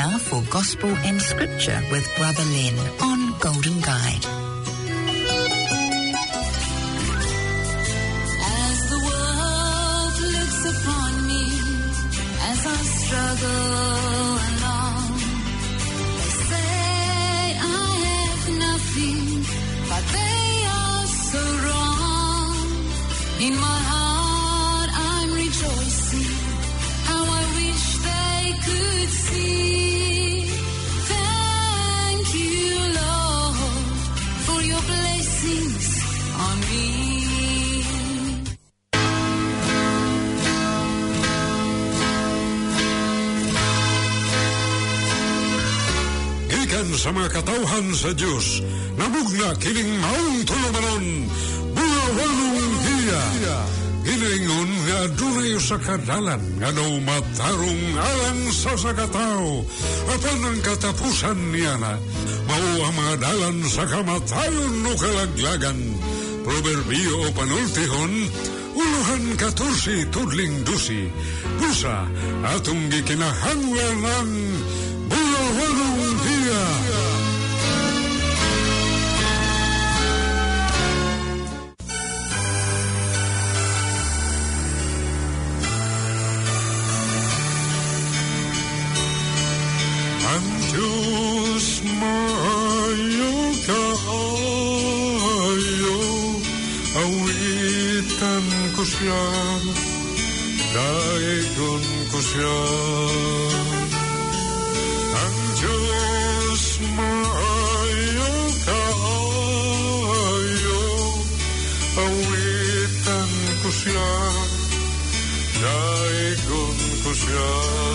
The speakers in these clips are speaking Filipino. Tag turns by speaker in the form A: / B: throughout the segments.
A: now for Gospel and Scripture with Brother Len on Golden Guide.
B: As the world looks upon me, as I struggle along, they say I have nothing, but they are so wrong. In my heart I'm rejoicing, how I wish they could see. Thank you, Lord, for your blessings on me.
C: Gikan sa mga katauhan sa Diyos, nabugna kining maong tulumanon, buawalong hiya. Giningon nga dunay sa kadalan, nga daw matarong alang sa sakatao, apan ang katapusan niya na, mao ang mga dalan sa kamatayon no kalaglagan. Proverbio o panultihon, uluhan 14 tudling dusi, busa atong gikinahanglan ng buawalong hiya. Ang Diyos maayo kaayo, awitan ko siya, daegon ko siya. Ang Diyos maayo kaayo, awitan ko siya, daegon ko siya.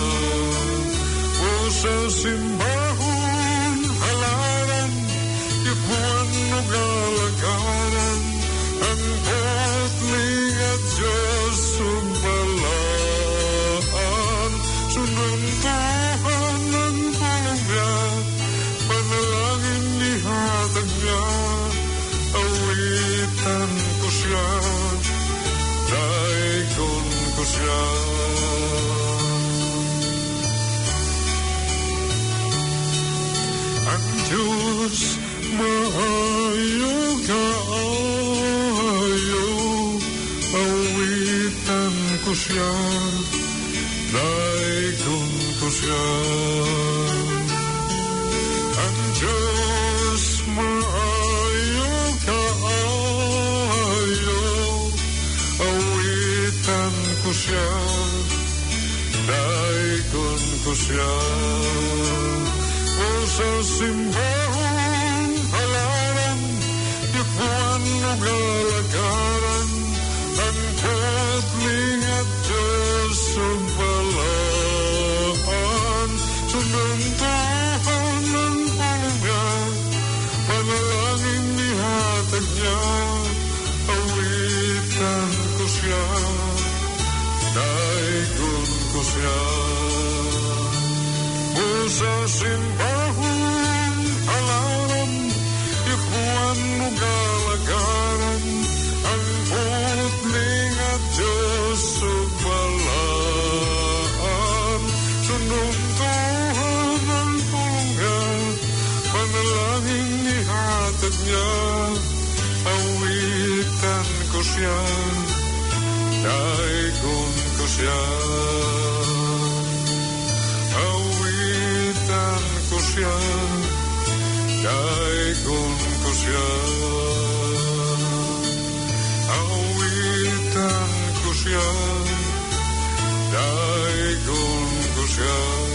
C: Sa simbahon halaran, ipuan no galagaran, ang potling at Diyos sumbalaan. Sundan Tuhan ng tulong niya, panalangin ihatag niya, awitan ko siya, daikon ko siya. Diyos maayo kaayo, awitan ko siya, daikon ko siya. Ang Diyos maayo kaayo, awitan ko siya, daikon ko siya. Sa simbahon halaran, ipuan no galagaran, ang potling at Diyos sumbalaan. Sundan Tuhan ng tulong niya, panalangin ihatag niya, awitan ko siya, daikon ko siya. Sa simbahon halaran, ipuan mo galagaran, ang potling at Diyos sumbalaan. Sunod Tuhan ang tulungan, panalangin ihatag niya, awitan ko siya, daikon ko siya. Ko siya, daikon ko siya, awitan ko siya, daikon ko siya.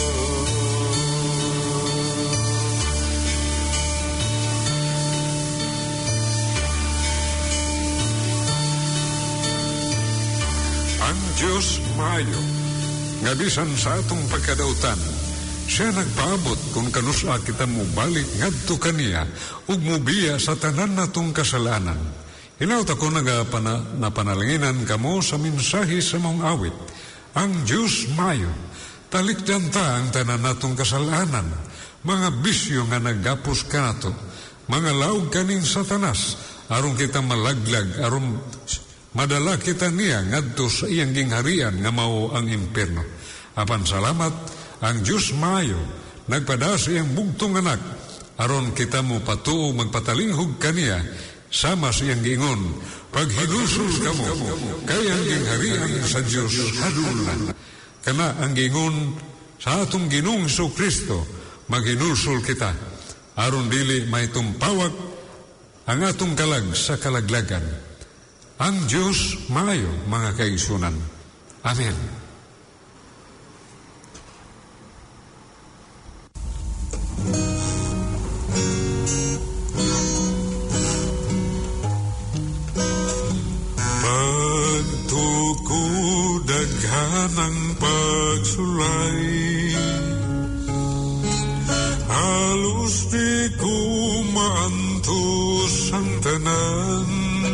C: Ang Diyos maayo, nga bisan sa atong pagkadautan, siya nagpaabot kung kanusa kita mo balik ngadto kaniya ug mubiya sa tanan natong kasalanan. Hinaut ako napanalanginan kamo sa mensahe sa mong awit. Ang Diyos maayo, talikdan ta ang tanan natong kasalanan, mga bisyo nga nagapos kanato, mga laog kaning Satanas, aron kita malaglag, aron madala kita niya ngadto sa iyang gingharian nga mao ang impierno. Apan salamat, ang Diyos maayo, nagpada sa iyang bugtong anak, aron kita mo patuo magpatalinghog kaniya, sama sa iyang giingon, paghinusul kamo, kaya ang gingharian sa Diyos hadulan. Kana ang giingon sa atong Ginoong Kristo, maghinusul kita, aron dili may tumpawak ang atong kalag sa kalaglagan. Ang Diyos maayo, mga kaigsunan. Amen.
D: Daghanang pagsulay, halos di ko maantos ang tanan.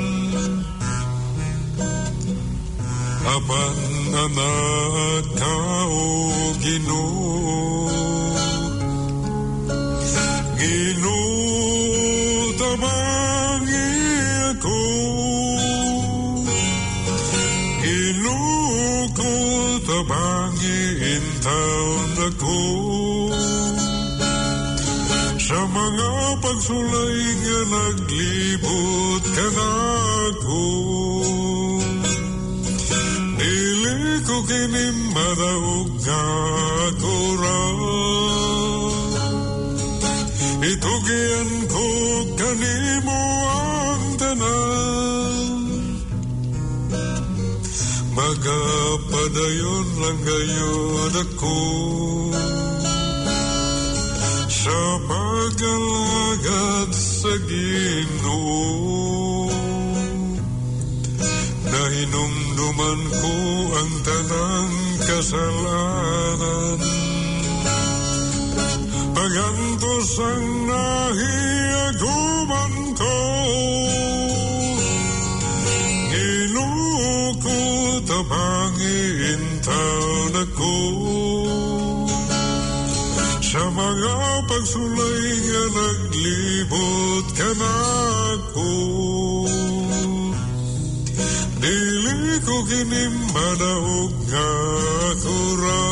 D: Apan anak ka o Ginoo, Ginoo tabangi ako, tabangin taon ako sa mga pagsulay nga naglibot ka na ako. Dili ko kinimadaog nga ako ra, itugian ko kanimo ang tanan. Magapadayon lang gayon ako sa pag-alagad sa Ginoo. Nahinumduman ko ang tanang kasalanan, pagantos ang nahiaguman ko. Ginoo ko tabangin taon ako sa mga pagsulay nga naglibot ka na ako. Dili ko kinimadaog nga ako ra,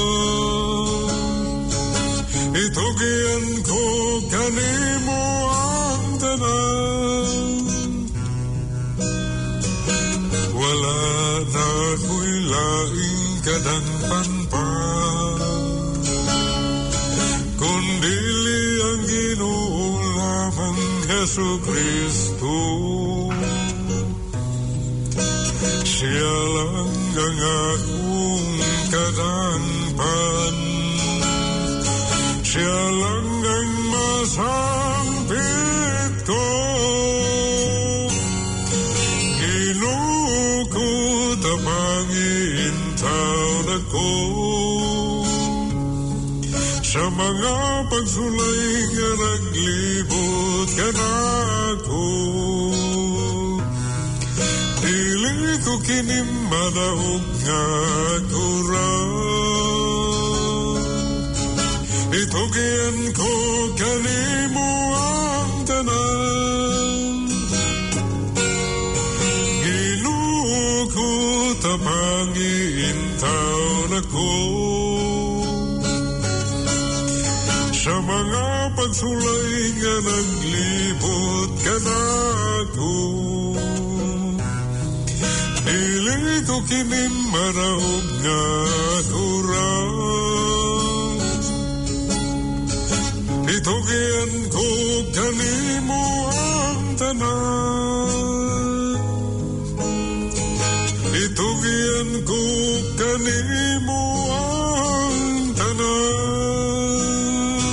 D: itugian ko kanimo ang tanan. Wala na ko'y laing kadangpan pa, kundili ang Ginoo lamang Jesucristo. Siya lang ang akong kadangpan, siya lang ang masampit ko. Tabangin taon ako sa mga pagsulay nga naglibot ka na ako. Dili ko kinimadaog nga ako ra, itugian ko kanimo ang tanan. Tabangin taon ako sa mga pagsulay nga naglibot ka na ako. Dili ko kinimadaog nga ako ra, itugian ko kanimo ang tanan. Itugian ko kanimo ang tanan.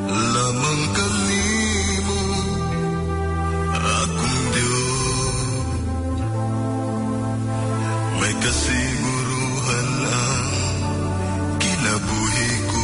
E: lamang kanimo akong Diyos. May kasiguruhan ang kinabuhi ko.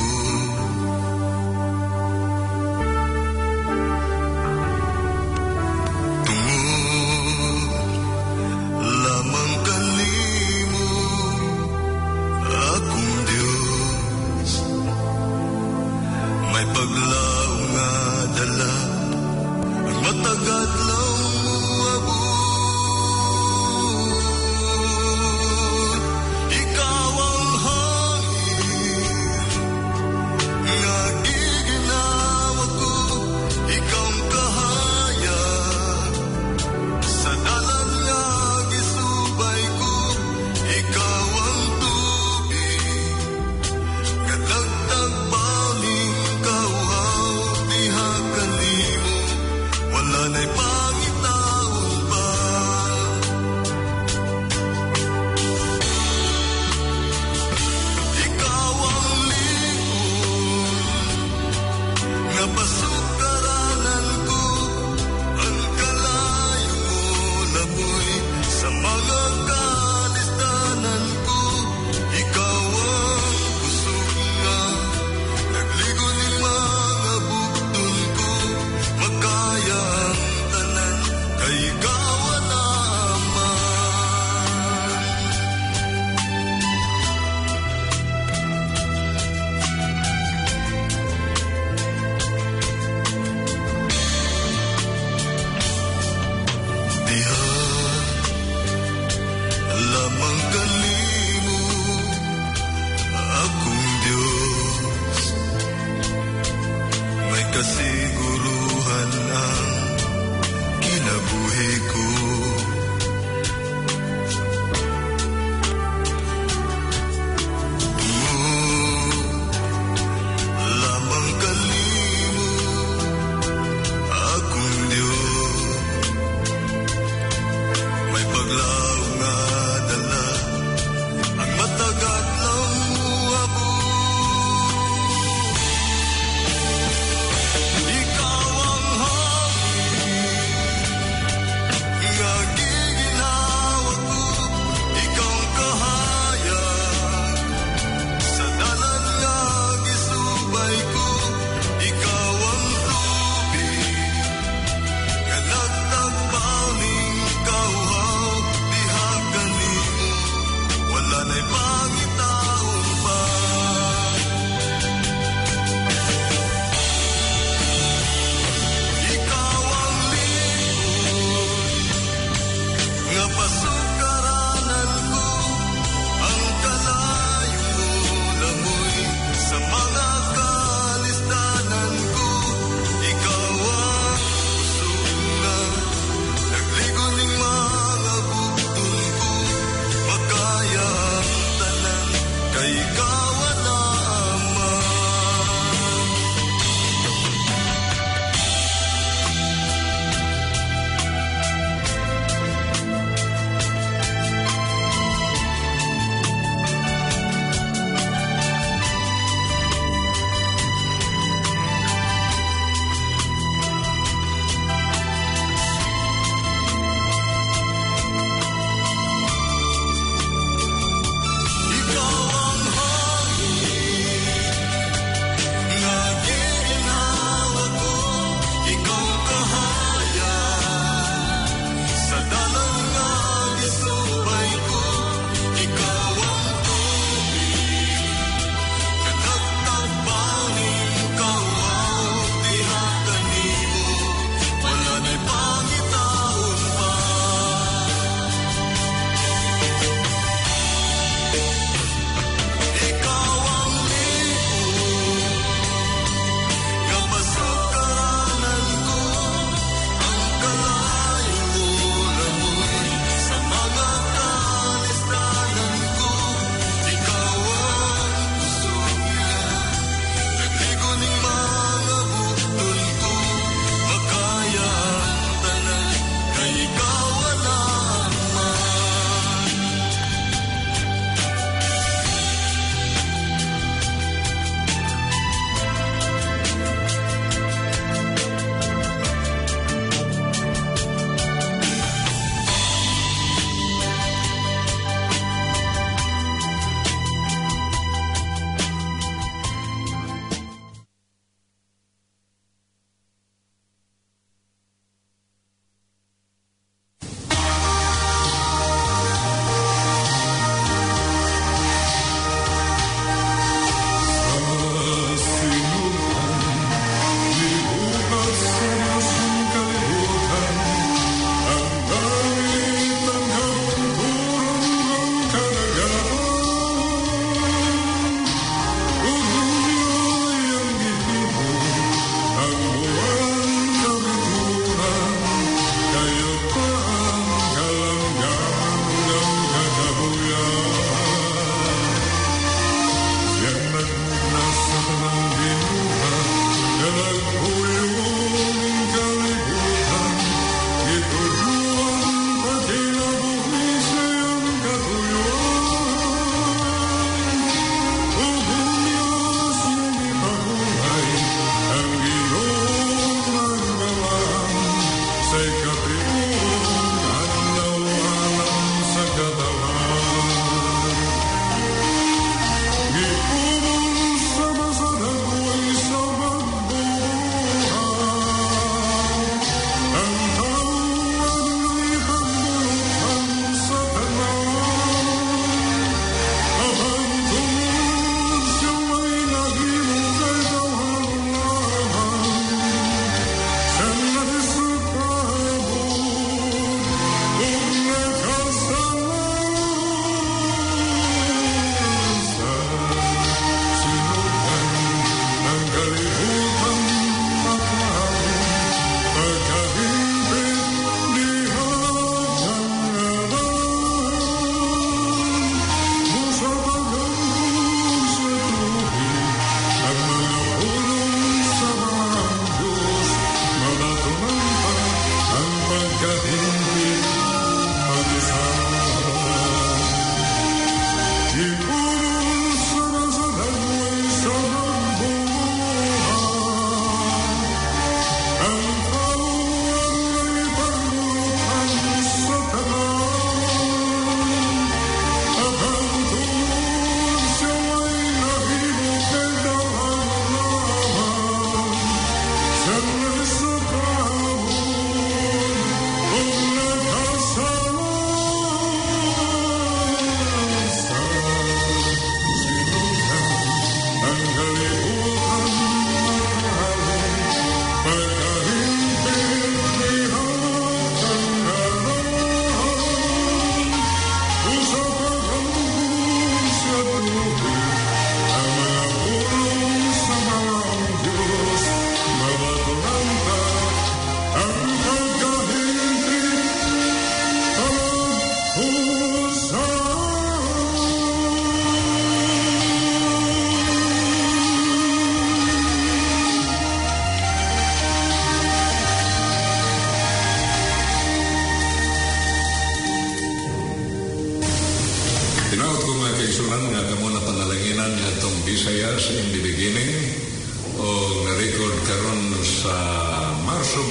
C: Herman nga kamo na panalanginan nga itong Visayas in the beginning o na-record karon sa Marso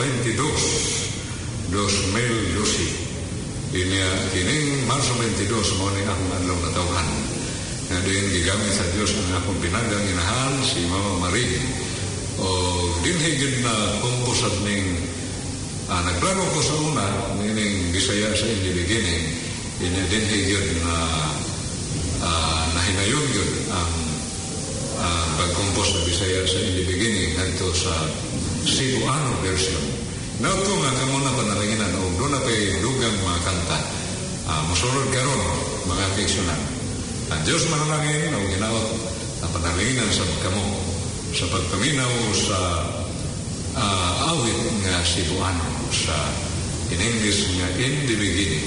C: 22, 2012. Kining Marso 22 mo ni akong adlaw na tawhan. Nga din gigamit sa Dios ang akong pinagang inahan si Mama Marie. O dinhigid na kumpusad ning nagplano ko sa una ning Visayas in the beginning. Dinhigid na nahinayon yun ang pagkumpos na Visayas in the beginning nagto sa Cebuano version. Nauto nga kamo na panalanginan o doon na pa'y dugang mga kanta. Masunod karon mga fiksyonan. Ang Diyos manalangin o ginawat na panalanginan sa kamo sa pagpaminaw sa awit nga Cebuano sa in English nga in the beginning.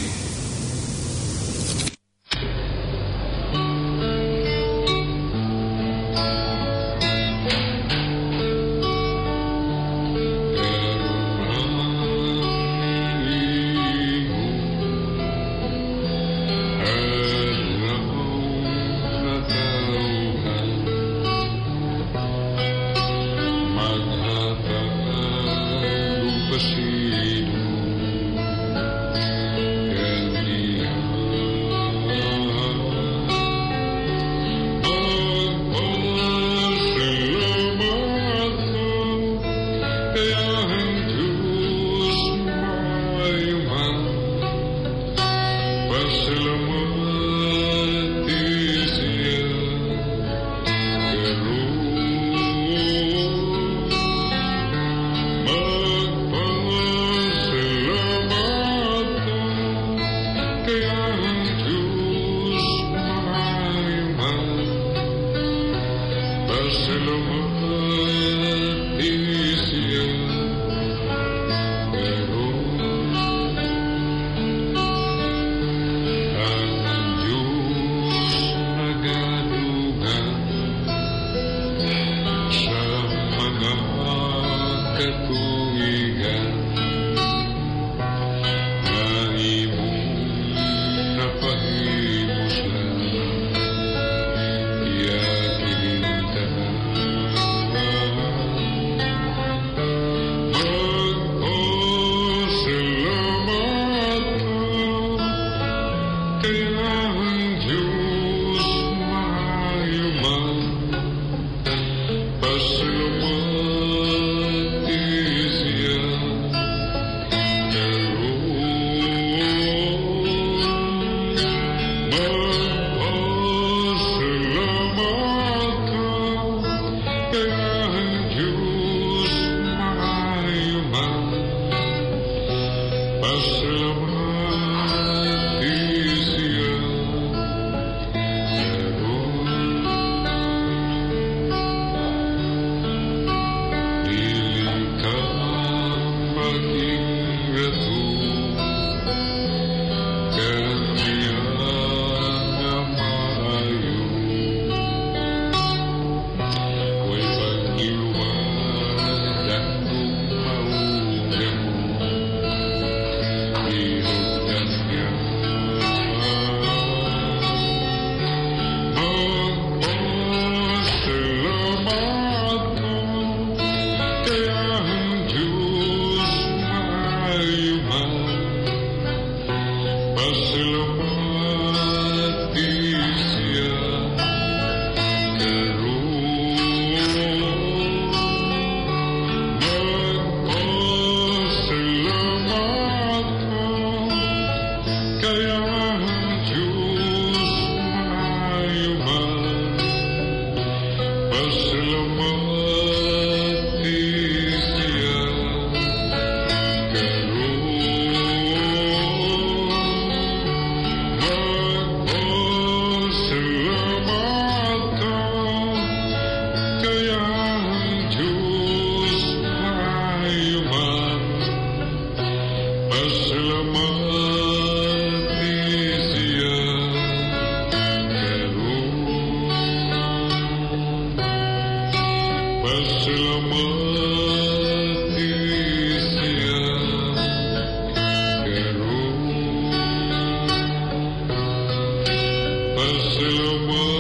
D: Selamat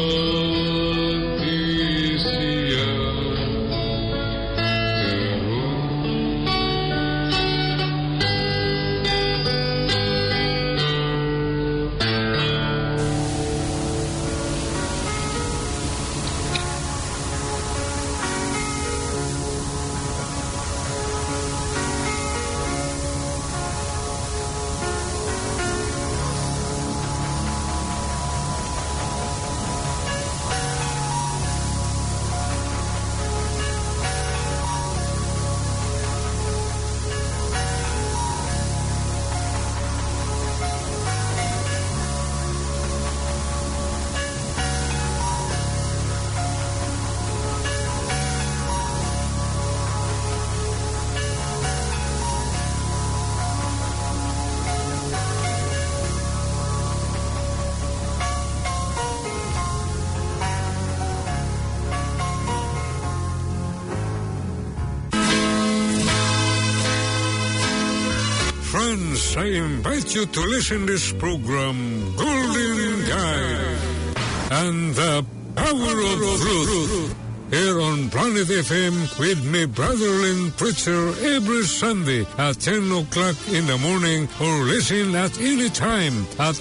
C: Yes, I invite you to listen this program, Golden Guide, and the Power of Truth, here on Planet FM with me, Brother Lynn Preacher, every Sunday at 10 o'clock in the morning, or listen at any time at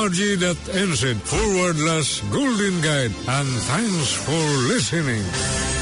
C: planetaudio.org.nz /Golden Guide. And thanks for listening.